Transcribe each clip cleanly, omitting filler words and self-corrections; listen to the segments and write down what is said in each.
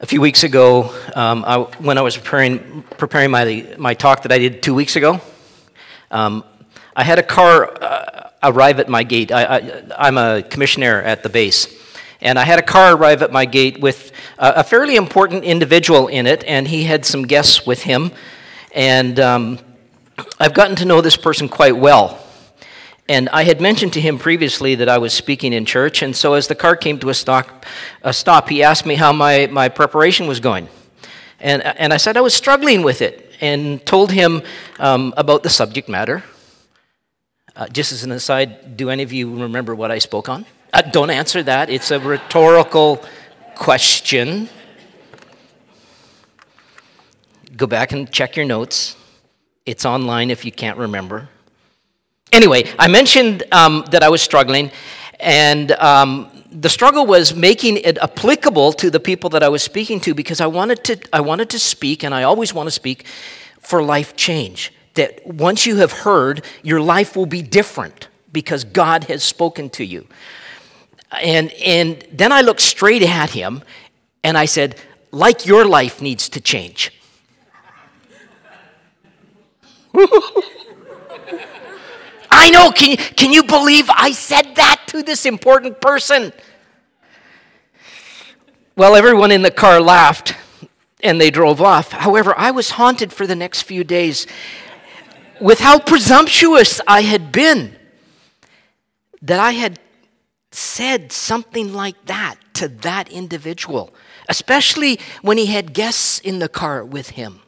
few weeks ago, when I was preparing my talk that I did 2 weeks ago, I had a car arrive at my gate. I'm a commissioner at the base, and I had a car arrive at my gate with a fairly important individual in it, and he had some guests with him, and I've gotten to know this person quite well. And I had mentioned to him previously that I was speaking in church, and so as the car came to a stop, he asked me how my preparation was going. And I said I was struggling with it, and told him about the subject matter. Just as an aside, do any of you remember what I spoke on? Don't answer that. It's a rhetorical question. Go back and check your notes. It's online if you can't remember. Anyway, I mentioned that I was struggling, and the struggle was making it applicable to the people that I was speaking to, because I wanted to speak, and I always want to speak, for life change. That once you have heard, your life will be different because God has spoken to you. And then I looked straight at him, and I said, like your life needs to change. I know, can you believe I said that to this important person? Well, everyone in the car laughed, and they drove off. However, I was haunted for the next few days with how presumptuous I had been, that I had said something like that to that individual, especially when he had guests in the car with him.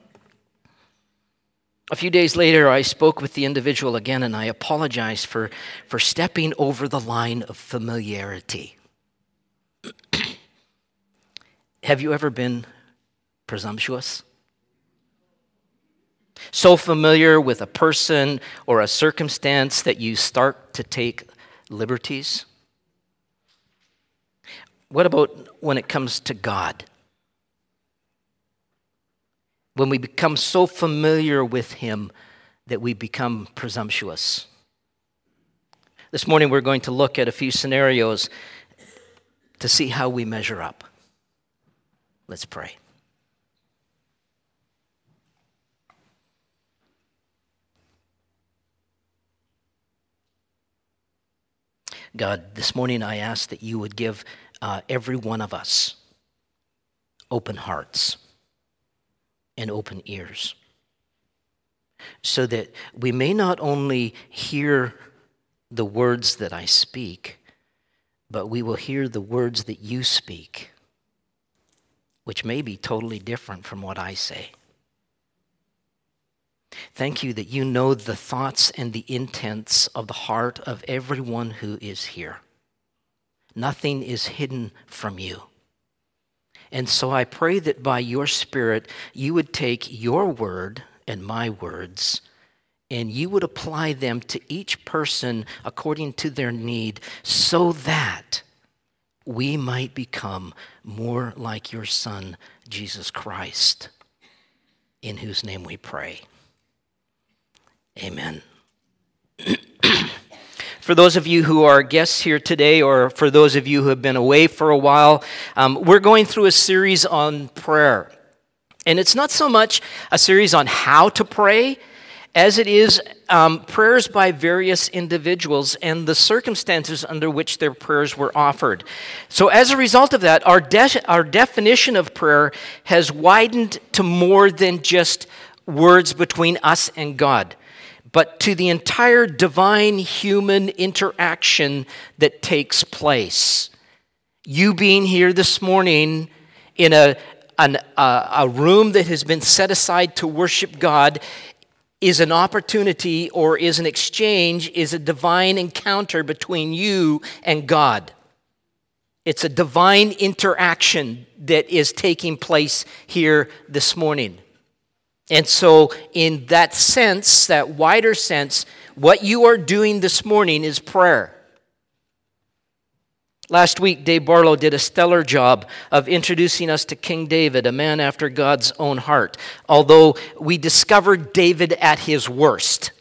A few days later, I spoke with the individual again, and I apologized for stepping over the line of familiarity. Have you ever been presumptuous? So familiar with a person or a circumstance that you start to take liberties? What about when it comes to God? When we become so familiar with Him that we become presumptuous. This morning we're going to look at a few scenarios to see how we measure up. Let's pray. God, this morning I ask that you would give every one of us open hearts and open ears, so that we may not only hear the words that I speak, but we will hear the words that you speak, which may be totally different from what I say. Thank you that you know the thoughts and the intents of the heart of everyone who is here. Nothing is hidden from you. And so I pray that by your Spirit, you would take your word and my words, and you would apply them to each person according to their need, so that we might become more like your Son, Jesus Christ, in whose name we pray. Amen. For those of you who are guests here today, or for those of you who have been away for a while, we're going through a series on prayer. And it's not so much a series on how to pray, as it is prayers by various individuals and the circumstances under which their prayers were offered. So as a result of that, our definition of prayer has widened to more than just words between us and God, but to the entire divine human interaction that takes place. You being here this morning in a room that has been set aside to worship God is an opportunity, or is an exchange, is a divine encounter between you and God. It's a divine interaction that is taking place here this morning. And so in that sense, that wider sense, what you are doing this morning is prayer. Last week, Dave Barlow did a stellar job of introducing us to King David, a man after God's own heart, although we discovered David at his worst.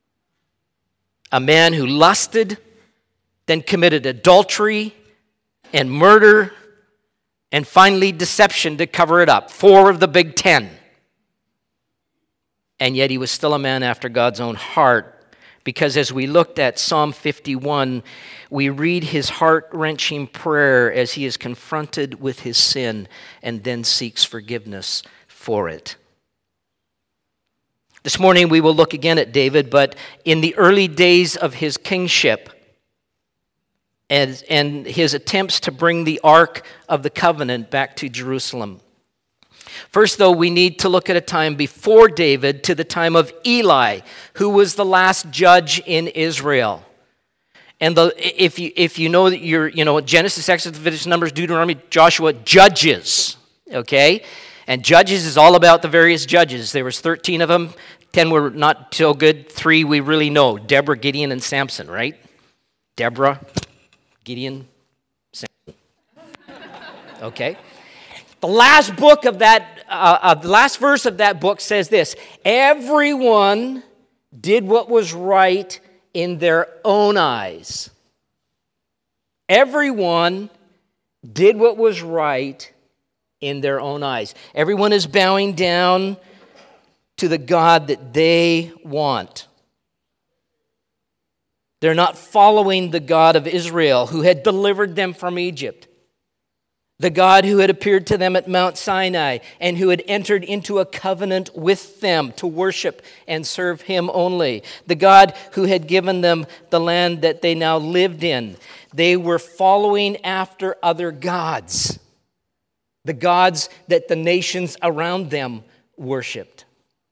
A man who lusted, then committed adultery and murder, and finally deception to cover it up. 4 of the big 10. And yet he was still a man after God's own heart, because as we looked at Psalm 51, we read his heart-wrenching prayer as he is confronted with his sin and then seeks forgiveness for it. This morning we will look again at David, but in the early days of his kingship and his attempts to bring the Ark of the Covenant back to Jerusalem. First, though, we need to look at a time before David to the time of Eli, who was the last judge in Israel. And if you know that Genesis, Exodus, Leviticus, Numbers, Deuteronomy, Joshua, Judges, okay? And Judges is all about the various judges. There was 13 of them. 10 were not so good. 3 we really know. Deborah, Gideon, and Samson, right? Deborah, Gideon, Samson. Okay? The last book of that, the last verse of that book says this: everyone did what was right in their own eyes. Everyone did what was right in their own eyes. Everyone is bowing down to the God that they want. They're not following the God of Israel who had delivered them from Egypt. The God who had appeared to them at Mount Sinai and who had entered into a covenant with them to worship and serve him only. The God who had given them the land that they now lived in. They were following after other gods. The gods that the nations around them worshiped.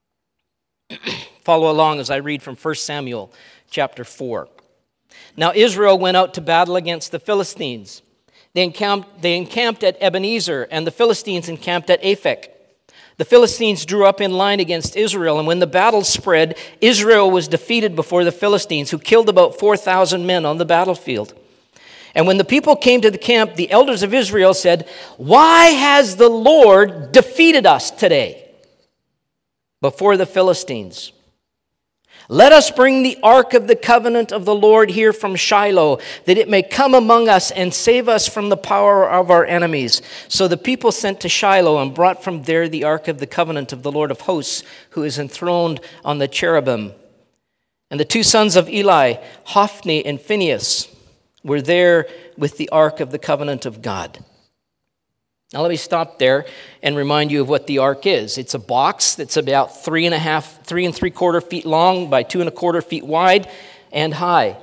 Follow along as I read from 1 Samuel chapter 4. Now Israel went out to battle against the Philistines. They encamped at Ebenezer, and the Philistines encamped at Aphek. The Philistines drew up in line against Israel, and when the battle spread, Israel was defeated before the Philistines, who killed about 4,000 men on the battlefield. And when the people came to the camp, the elders of Israel said, "Why has the Lord defeated us today before the Philistines? Let us bring the ark of the covenant of the Lord here from Shiloh, that it may come among us and save us from the power of our enemies." So the people sent to Shiloh and brought from there the ark of the covenant of the Lord of hosts, who is enthroned on the cherubim. And the 2 sons of Eli, Hophni and Phinehas, were there with the ark of the covenant of God. Now let me stop there and remind you of what the ark is. It's a box that's about 3 3/4 feet long by 2 1/4 feet wide and high.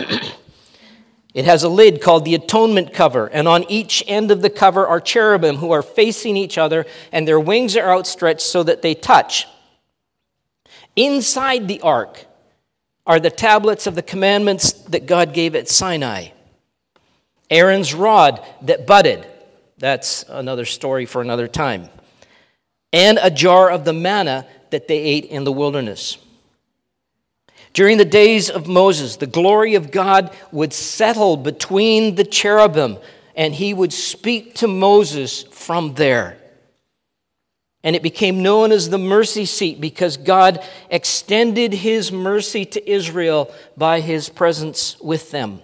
It has a lid called the atonement cover, and on each end of the cover are cherubim who are facing each other, and their wings are outstretched so that they touch. Inside the ark are the tablets of the commandments that God gave at Sinai. Aaron's rod that budded. That's another story for another time. And a jar of the manna that they ate in the wilderness. During the days of Moses, the glory of God would settle between the cherubim, and he would speak to Moses from there. And it became known as the mercy seat because God extended his mercy to Israel by his presence with them.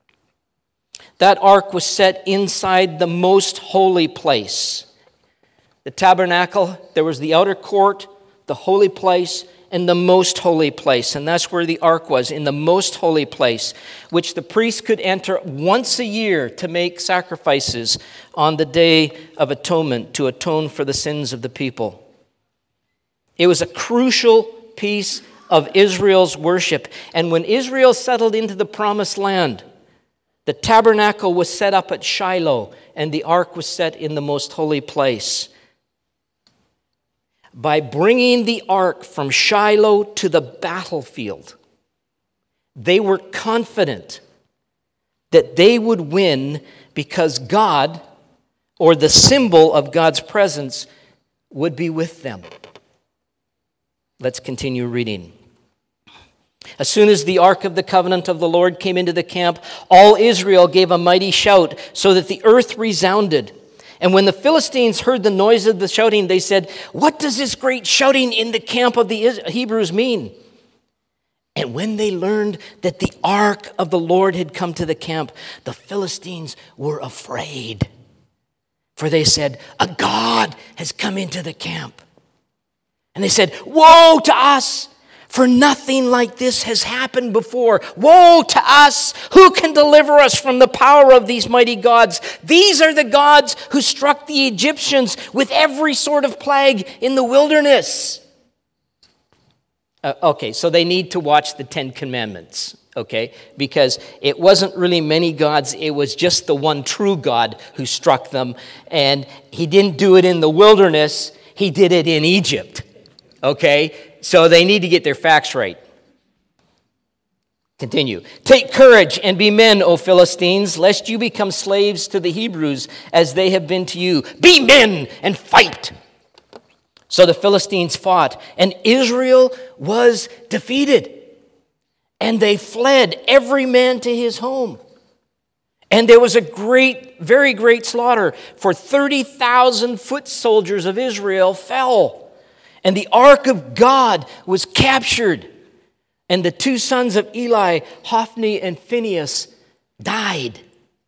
That ark was set inside the most holy place. The tabernacle, there was the outer court, the holy place, and the most holy place. And that's where the ark was, in the most holy place, which the priest could enter once a year to make sacrifices on the Day of Atonement to atone for the sins of the people. It was a crucial piece of Israel's worship. And when Israel settled into the promised land, the tabernacle was set up at Shiloh, and the ark was set in the most holy place. By bringing the ark from Shiloh to the battlefield, they were confident that they would win because God, or the symbol of God's presence, would be with them. Let's continue reading. As soon as the ark of the covenant of the Lord came into the camp, all Israel gave a mighty shout so that the earth resounded. And when the Philistines heard the noise of the shouting, they said, "What does this great shouting in the camp of the Hebrews mean?" And when they learned that the ark of the Lord had come to the camp, the Philistines were afraid. For they said, a god has come into the camp. And they said, woe to us, for nothing like this has happened before. Woe to us! Who can deliver us from the power of these mighty gods? These are the gods who struck the Egyptians with every sort of plague in the wilderness. Okay, so they need to watch the Ten Commandments, okay? Because it wasn't really many gods. It was just the one true God who struck them. And he didn't do it in the wilderness. He did it in Egypt, okay? So they need to get their facts right. Continue. Take courage and be men, O Philistines, lest you become slaves to the Hebrews as they have been to you. Be men and fight. So the Philistines fought, and Israel was defeated. And they fled, every man to his home. And there was a very great slaughter, for 30,000 foot soldiers of Israel fell. And the ark of God was captured. And the two sons of Eli, Hophni and Phinehas, died.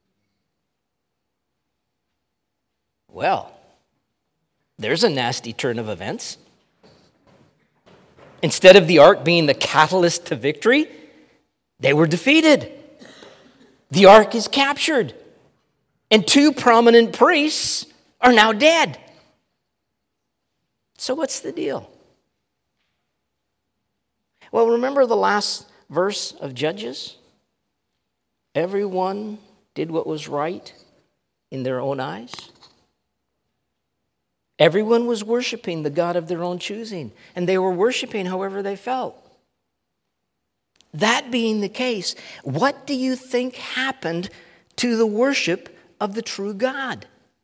Well, there's a nasty turn of events. Instead of the ark being the catalyst to victory, they were defeated. The ark is captured. And two prominent priests are now dead. So what's the deal? Well, remember the last verse of Judges? Everyone did what was right in their own eyes. Everyone was worshiping the God of their own choosing, and they were worshiping however they felt. That being the case, what do you think happened to the worship of the true God?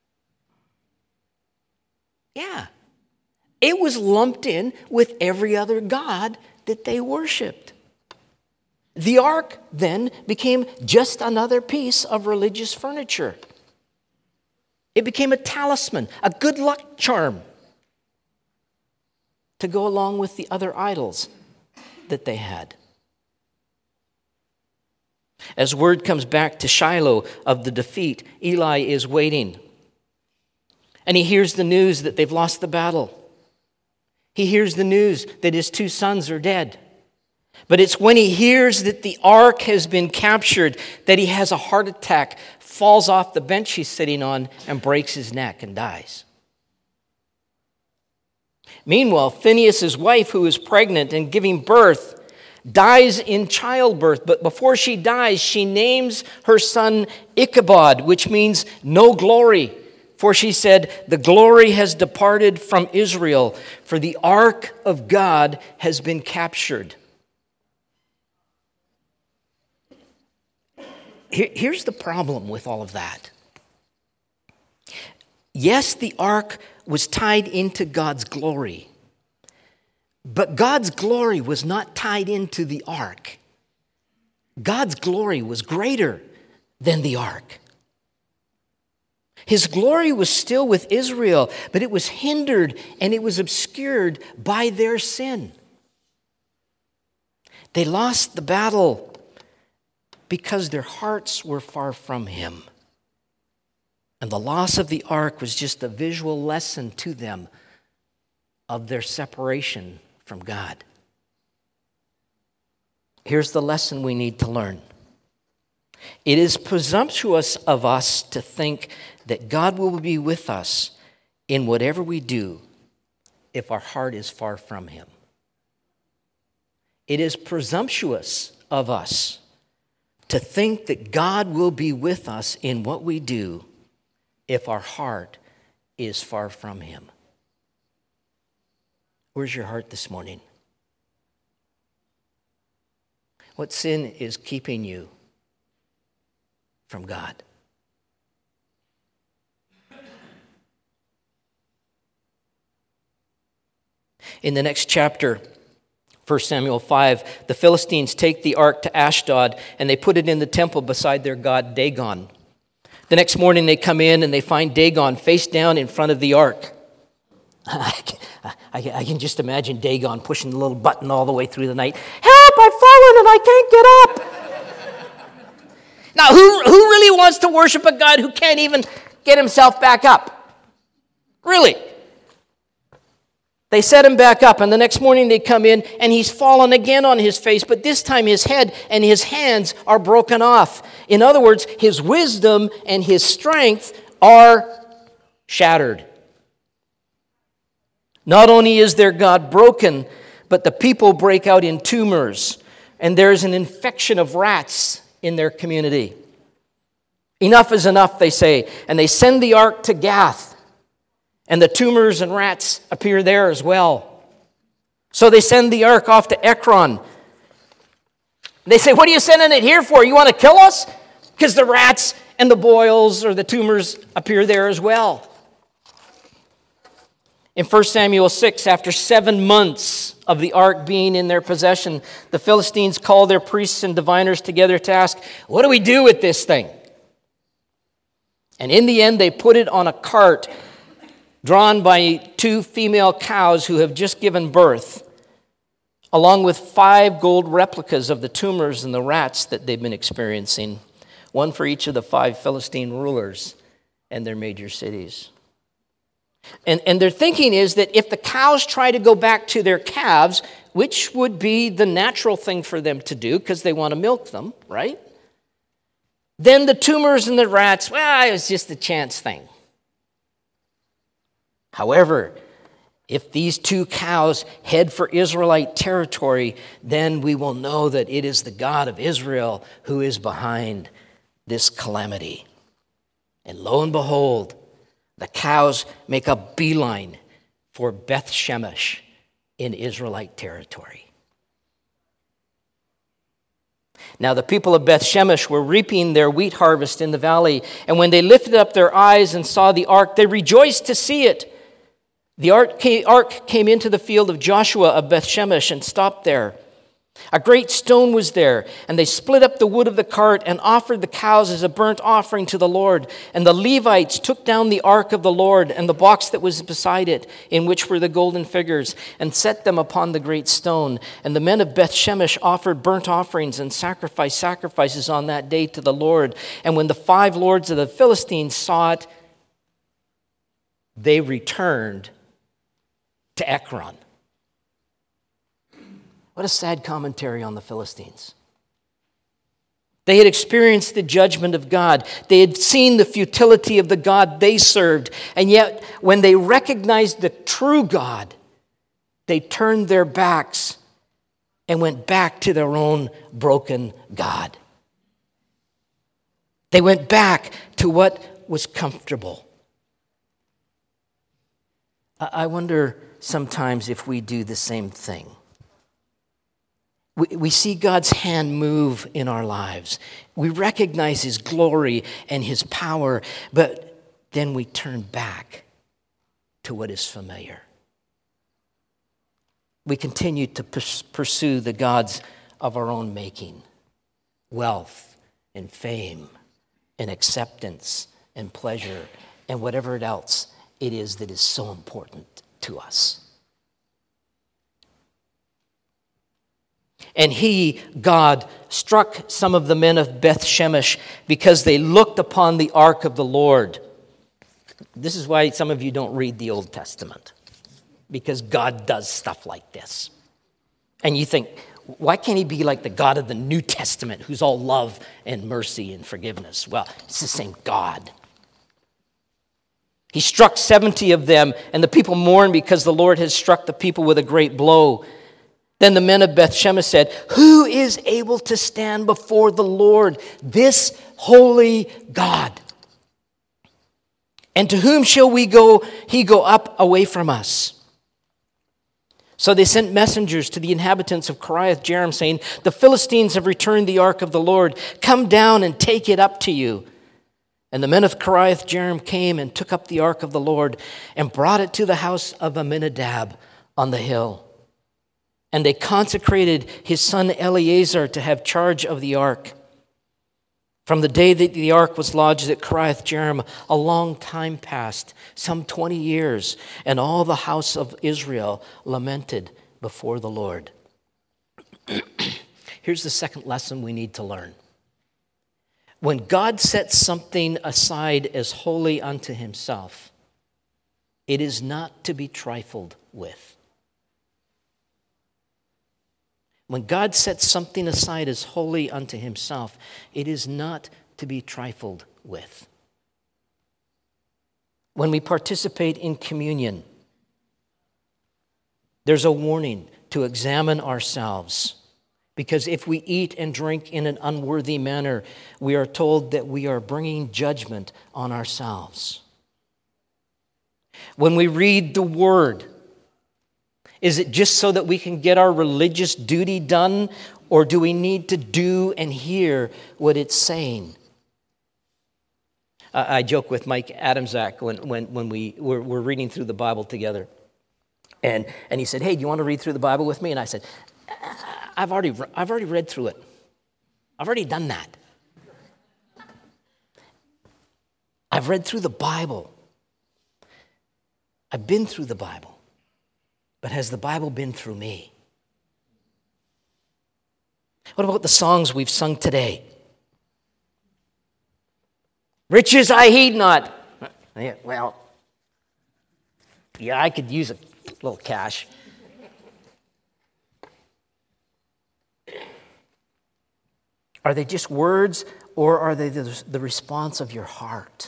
Yeah, it was lumped in with every other god that they worshiped. The ark then became just another piece of religious furniture. It became a talisman, a good luck charm to go along with the other idols that they had. As word comes back to Shiloh of the defeat, Eli is waiting. And he hears the news that they've lost the battle. He hears the news that his two sons are dead. But it's when he hears that the ark has been captured that he has a heart attack, falls off the bench he's sitting on, and breaks his neck and dies. Meanwhile, Phinehas' wife, who is pregnant and giving birth, dies in childbirth. But before she dies, she names her son Ichabod, which means no glory. For she said, the glory has departed from Israel, for the ark of God has been captured. Here's the problem with all of that. Yes, the ark was tied into God's glory, but God's glory was not tied into the ark. God's glory was greater than the ark. His glory was still with Israel, but it was hindered and it was obscured by their sin. They lost the battle because their hearts were far from him. And the loss of the ark was just a visual lesson to them of their separation from God. Here's the lesson we need to learn. It is presumptuous of us to think that God will be with us in whatever we do if our heart is far from him. It is presumptuous of us to think that God will be with us in what we do if our heart is far from him. Where's your heart this morning? What sin is keeping you from God? In the next chapter, 1 Samuel 5, the Philistines take the ark to Ashdod and they put it in the temple beside their god Dagon. The next morning they come in and they find Dagon face down in front of the ark. I can just imagine Dagon pushing the little button all the way through the night. Help, I've fallen and I can't get up. Now, who really wants to worship a God who can't even get himself back up. Really. They set him back up, and the next morning they come in, and he's fallen again on his face, but this time his head and his hands are broken off. In other words, his wisdom and his strength are shattered. Not only is their God broken, but the people break out in tumors, and there's an infection of rats in their community. Enough is enough, they say, and they send the ark to Gath. And the tumors and rats appear there as well. So they send the ark off to Ekron. They say, what are you sending it here for? You want to kill us? Because the rats and the boils or the tumors appear there as well. In 1 Samuel 6, after 7 months of the ark being in their possession, the Philistines call their priests and diviners together to ask, what do we do with this thing? And in the end, they put it on a cart drawn by 2 female cows who have just given birth, along with 5 gold replicas of the tumors and the rats that they've been experiencing, one for each of the 5 Philistine rulers and their major cities. And their thinking is that if the cows try to go back to their calves, which would be the natural thing for them to do because they want to milk them, right? Then the tumors and the rats, well, it was just a chance thing. However, if these 2 cows head for Israelite territory, then we will know that it is the God of Israel who is behind this calamity. And lo and behold, the cows make a beeline for Beth Shemesh in Israelite territory. Now the people of Beth Shemesh were reaping their wheat harvest in the valley, and when they lifted up their eyes and saw the ark, they rejoiced to see it. The ark came into the field of Joshua of Beth Shemesh and stopped there. A great stone was there, and they split up the wood of the cart and offered the cows as a burnt offering to the Lord. And the Levites took down the ark of the Lord and the box that was beside it, in which were the golden figures, and set them upon the great stone. And the men of Beth Shemesh offered burnt offerings and sacrifices on that day to the Lord. And when the 5 lords of the Philistines saw it, they returned to Ekron. What a sad commentary on the Philistines. They had experienced the judgment of God. They had seen the futility of the God they served. And yet, when they recognized the true God, they turned their backs and went back to their own broken God. They went back to what was comfortable. I wonder sometimes if we do the same thing. We see God's hand move in our lives. We recognize His glory and His power, but then we turn back to what is familiar. We continue to pursue the gods of our own making, wealth and fame and acceptance and pleasure and whatever else it is that is so important to us. And He, God, struck some of the men of Beth Shemesh because they looked upon the ark of the Lord. This is why some of you don't read the Old Testament, because God does stuff like this. And you think, why can't He be like the God of the New Testament, who's all love and mercy and forgiveness? Well, it's the same God. He struck 70 of them, and the people mourned because the Lord had struck the people with a great blow. Then the men of Beth Shemesh said, "Who is able to stand before the Lord, this holy God? And to whom shall He go up away from us?" So they sent messengers to the inhabitants of Kiriath Jearim, saying, "The Philistines have returned the ark of the Lord. Come down and take it up to you." And the men of Kiriath Jearim came and took up the ark of the Lord and brought it to the house of Amminadab on the hill. And they consecrated his son Eleazar to have charge of the ark. From the day that the ark was lodged at Kiriath Jearim, a long time passed, some 20 years, and all the house of Israel lamented before the Lord. Here's the second lesson we need to learn. When God sets something aside as holy unto himself, it is not to be trifled with. When God sets something aside as holy unto himself, it is not to be trifled with. When we participate in communion, there's a warning to examine ourselves. Because if we eat and drink in an unworthy manner, we are told that we are bringing judgment on ourselves. When we read the Word, is it just so that we can get our religious duty done, or do we need to do and hear what it's saying? I joke with Mike Adamczak when we were reading through the Bible together. And he said, "Hey, do you want to read through the Bible with me?" And I said, I've already read through it. I've already done that. I've read through the Bible. I've been through the Bible. But has the Bible been through me? What about the songs we've sung today? Riches I heed not. Well, yeah, I could use a little cash. Are they just words, or are they the response of your heart?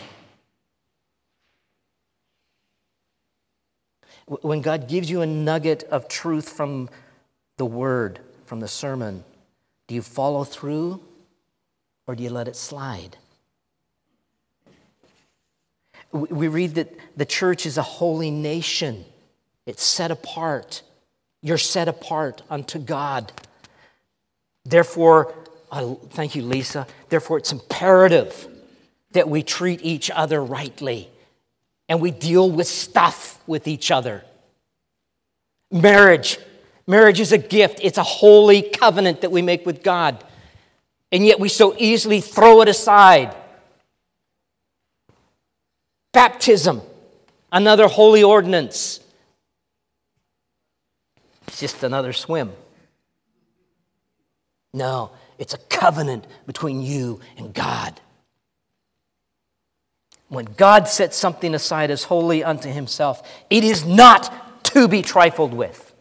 When God gives you a nugget of truth from the Word, from the sermon, do you follow through, or do you let it slide? We read that the church is a holy nation. It's set apart. You're set apart unto God. Therefore, thank you, Lisa. Therefore, it's imperative that we treat each other rightly and we deal with stuff with each other. Marriage is a gift. It's a holy covenant that we make with God. And yet we so easily throw it aside. Baptism, another holy ordinance. It's just another swim. No, it's a covenant between you and God. When God sets something aside as holy unto himself, it is not to be trifled with.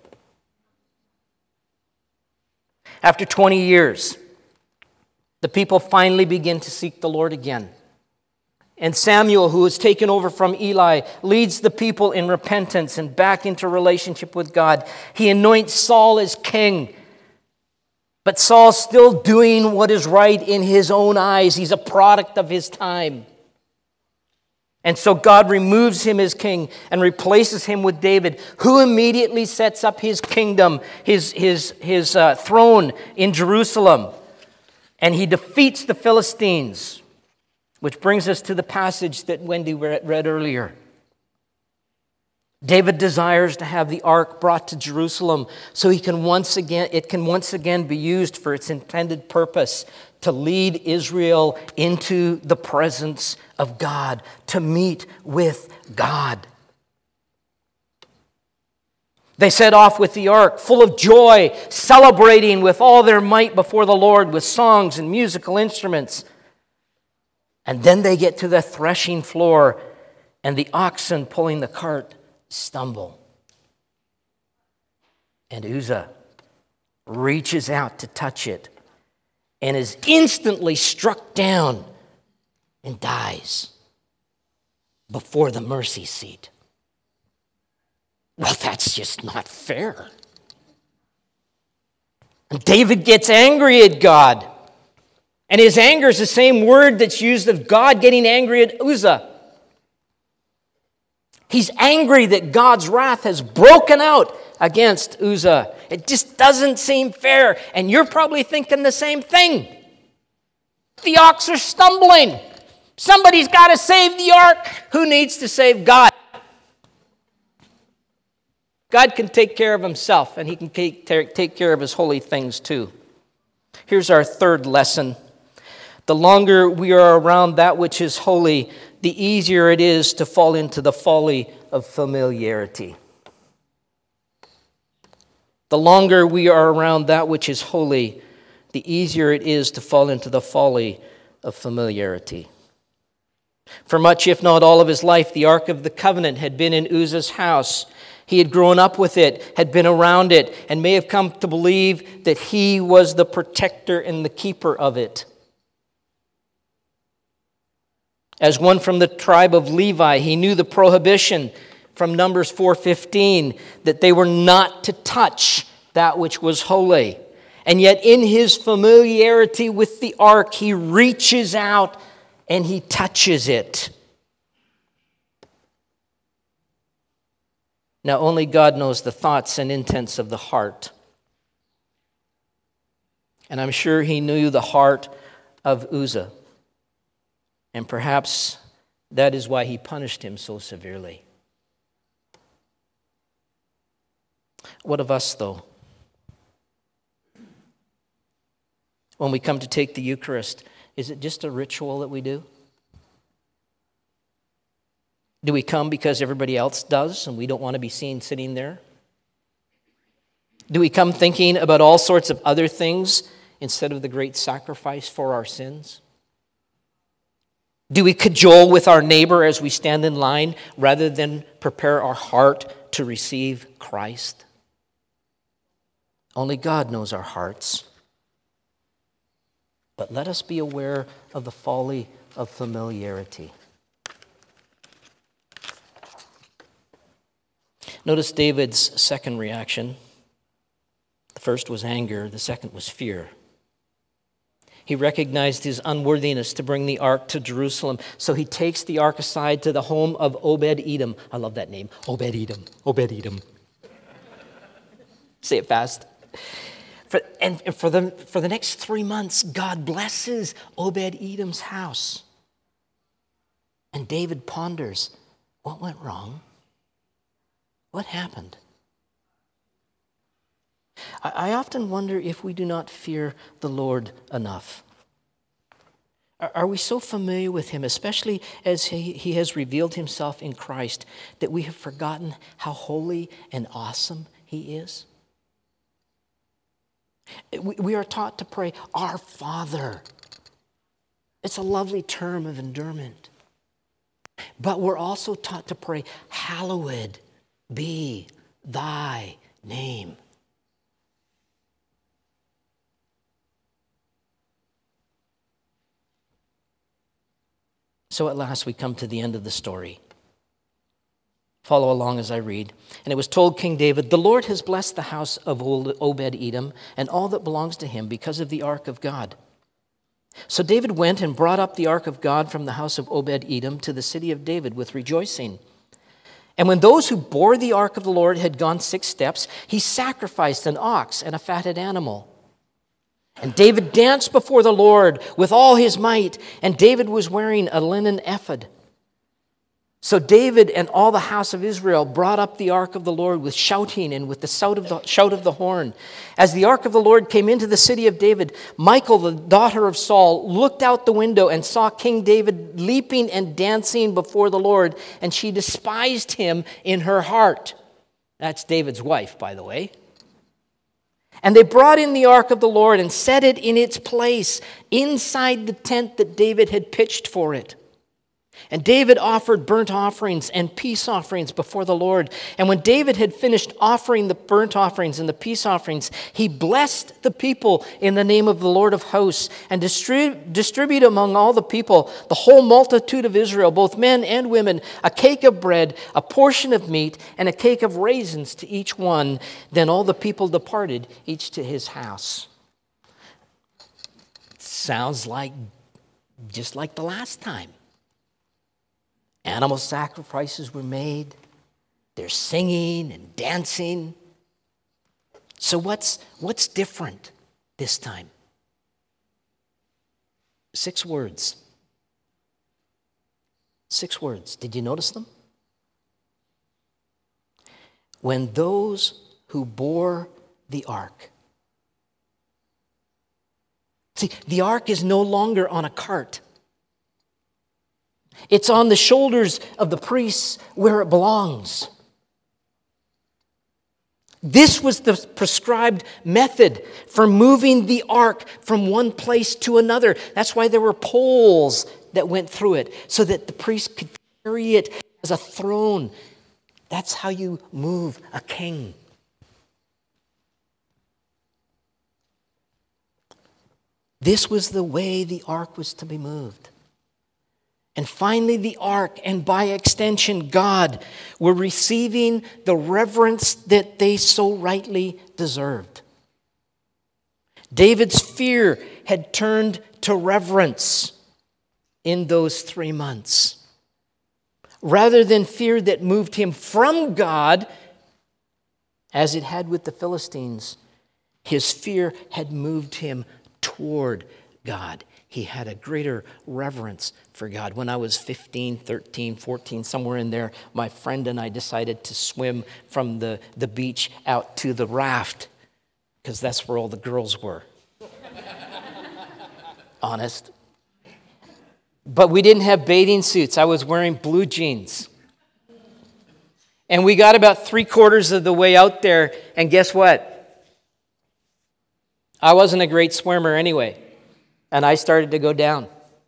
After 20 years, the people finally begin to seek the Lord again. And Samuel, who has taken over from Eli, leads the people in repentance and back into relationship with God. He anoints Saul as king. But Saul's still doing what is right in his own eyes. He's a product of his time. And so God removes him as king and replaces him with David, who immediately sets up his kingdom, his throne in Jerusalem. And he defeats the Philistines. Which brings us to the passage that Wendy read earlier. David desires to have the ark brought to Jerusalem so it can once again be used for its intended purpose, to lead Israel into the presence of God, to meet with God. They set off with the ark, full of joy, celebrating with all their might before the Lord with songs and musical instruments. And then they get to the threshing floor, and the oxen pulling the cart stumble. And Uzzah reaches out to touch it and is instantly struck down and dies before the mercy seat. Well, that's just not fair. And David gets angry at God. And his anger is the same word that's used of God getting angry at Uzzah. He's angry that God's wrath has broken out against Uzzah. It just doesn't seem fair. And you're probably thinking the same thing. The ox are stumbling. Somebody's got to save the ark. Who needs to save God? God can take care of himself, and he can take care of his holy things too. Here's our third lesson. The longer we are around that which is holy, the easier it is to fall into the folly of familiarity. The longer we are around that which is holy, the easier it is to fall into the folly of familiarity. For much, if not all of his life, the Ark of the Covenant had been in Uzzah's house. He had grown up with it, had been around it, and may have come to believe that he was the protector and the keeper of it. As one from the tribe of Levi, he knew the prohibition from Numbers 4:15 that they were not to touch that which was holy. And yet in his familiarity with the ark, he reaches out and he touches it. Now only God knows the thoughts and intents of the heart. And I'm sure he knew the heart of Uzzah. And perhaps that is why he punished him so severely. What of us, though? When we come to take the Eucharist, is it just a ritual that we do? Do we come because everybody else does and we don't want to be seen sitting there? Do we come thinking about all sorts of other things instead of the great sacrifice for our sins? Do we cajole with our neighbor as we stand in line rather than prepare our heart to receive Christ? Only God knows our hearts. But let us be aware of the folly of familiarity. Notice David's second reaction. The first was anger, the second was fear. He recognized his unworthiness to bring the ark to Jerusalem, so he takes the ark aside to the home of Obed-Edom. I love that name, Obed-Edom, Obed-Edom. Say it fast. For the next 3 months, God blesses Obed-Edom's house. And David ponders, what went wrong? What happened? I often wonder if we do not fear the Lord enough. Are we so familiar with him, especially as he has revealed himself in Christ, that we have forgotten how holy and awesome he is? We are taught to pray, Our Father. It's a lovely term of endearment. But we're also taught to pray, Hallowed be thy name. So at last we come to the end of the story. Follow along as I read. And it was told King David, The Lord has blessed the house of Obed-Edom and all that belongs to him because of the ark of God. So David went and brought up the ark of God from the house of Obed-Edom to the city of David with rejoicing. And when those who bore the ark of the Lord had gone 6 steps, he sacrificed an ox and a fatted animal. And David danced before the Lord with all his might, and David was wearing a linen ephod. So David and all the house of Israel brought up the ark of the Lord with shouting and with the shout of the horn. As the ark of the Lord came into the city of David, Michal, the daughter of Saul, looked out the window and saw King David leaping and dancing before the Lord, and she despised him in her heart. That's David's wife, by the way. And they brought in the ark of the Lord and set it in its place inside the tent that David had pitched for it. And David offered burnt offerings and peace offerings before the Lord. And when David had finished offering the burnt offerings and the peace offerings, he blessed the people in the name of the Lord of hosts and distributed among all the people, the whole multitude of Israel, both men and women, a cake of bread, a portion of meat, and a cake of raisins to each one. Then all the people departed, each to his house. Sounds like just like the last time. Animal sacrifices were made. There's singing and dancing. So what's different this time? 6 words. 6 words. Did you notice them? When those who bore the ark. See, the ark is no longer on a cart. It's on the shoulders of the priests where it belongs. This was the prescribed method for moving the ark from one place to another. That's why there were poles that went through it, so that the priest could carry it as a throne. That's how you move a king. This was the way the ark was to be moved. And finally, the ark, and by extension, God, were receiving the reverence that they so rightly deserved. David's fear had turned to reverence in those 3 months. Rather than fear that moved him from God, as it had with the Philistines, his fear had moved him toward God. He had a greater reverence for God. When I was 15, 13, 14, somewhere in there, my friend and I decided to swim from the beach out to the raft, because that's where all the girls were. Honest. But we didn't have bathing suits. I was wearing blue jeans. And we got about 3/4 of the way out there, and guess what? I wasn't a great swimmer anyway. And I started to go down.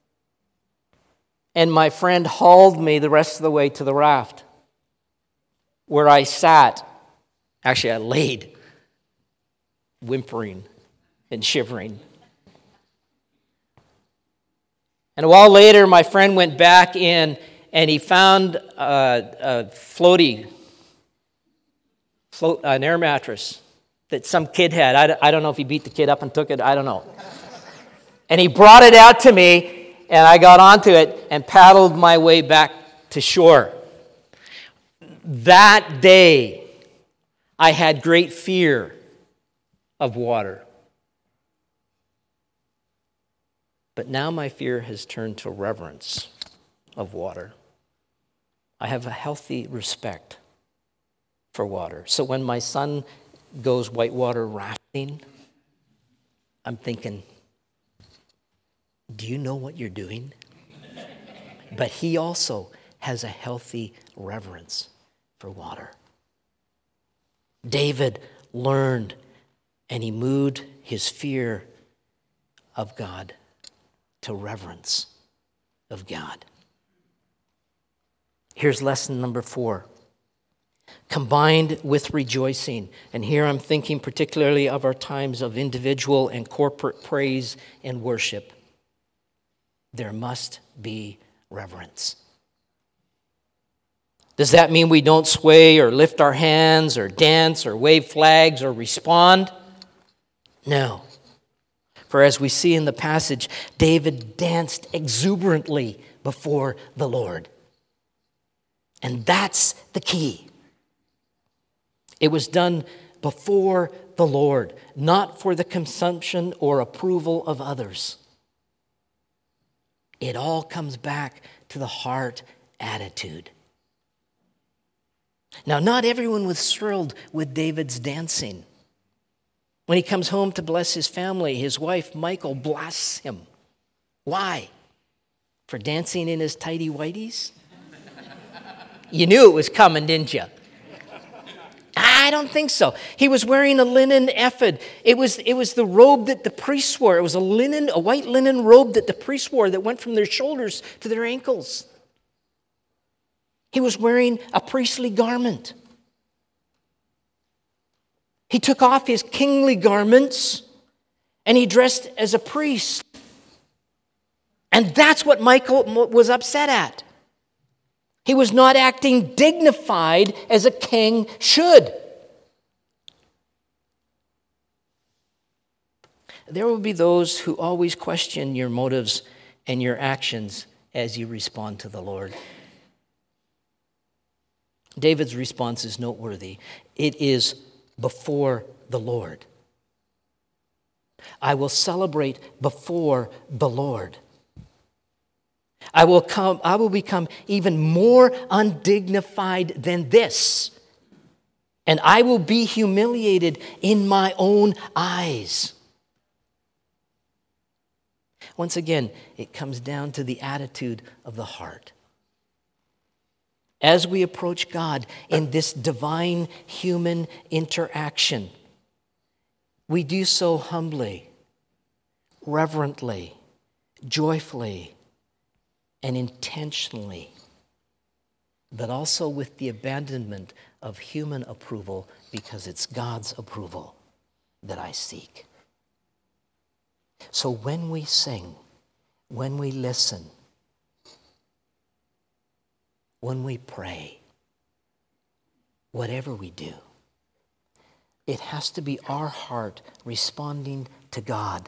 And my friend hauled me the rest of the way to the raft, where I sat. Actually, I laid, whimpering and shivering. And a while later, my friend went back in, and he found a an air mattress that some kid had. I don't know if he beat the kid up and took it. I don't know. And he brought it out to me, and I got onto it and paddled my way back to shore. That day, I had great fear of water. But now my fear has turned to reverence of water. I have a healthy respect for water. So when my son goes whitewater rafting, I'm thinking, do you know what you're doing? But he also has a healthy reverence for water. David learned, and he moved his fear of God to reverence of God. Here's lesson number 4. Combined with rejoicing. And here I'm thinking particularly of our times of individual and corporate praise and worship. There must be reverence. Does that mean we don't sway or lift our hands or dance or wave flags or respond? No. For as we see in the passage, David danced exuberantly before the Lord. And that's the key. It was done before the Lord, not for the consumption or approval of others. It all comes back to the heart attitude. Now, not everyone was thrilled with David's dancing. When he comes home to bless his family, his wife, Michal, blasts him. Why? For dancing in his tighty whities? You knew it was coming, didn't you? I don't think so. He was wearing a linen ephod. It was the robe that the priests wore. It was a white linen robe that the priests wore that went from their shoulders to their ankles. He was wearing a priestly garment. He took off his kingly garments and he dressed as a priest. And that's what Michal was upset at. He was not acting dignified as a king should. There will be those who always question your motives and your actions as you respond to the Lord. David's response is noteworthy. It is before the Lord. I will celebrate before the Lord. I will become even more undignified than this. And I will be humiliated in my own eyes. Once again, it comes down to the attitude of the heart. as we approach God in this divine human interaction, we do so humbly, reverently, joyfully, and intentionally, but also with the abandonment of human approval, because it's God's approval that I seek. So when we sing, when we listen, when we pray, whatever we do, it has to be our heart responding to God.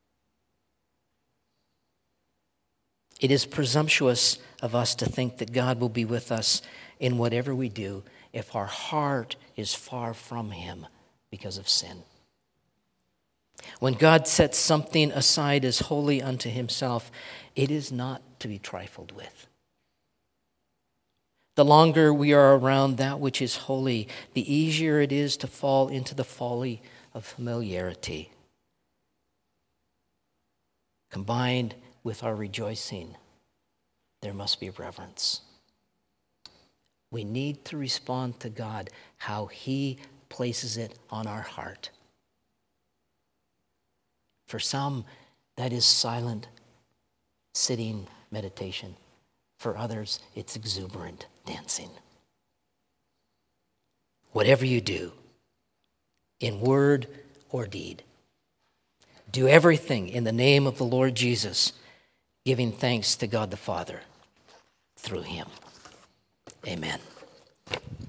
It is presumptuous of us to think that God will be with us in whatever we do if our heart is far from Him because of sin. When God sets something aside as holy unto Himself, it is not to be trifled with. The longer we are around that which is holy, the easier it is to fall into the folly of familiarity. Combined with our rejoicing, there must be reverence. We need to respond to God how He places it on our heart. For some, that is silent, sitting meditation. For others, it's exuberant dancing. Whatever you do, in word or deed, do everything in the name of the Lord Jesus, giving thanks to God the Father through Him. Amen.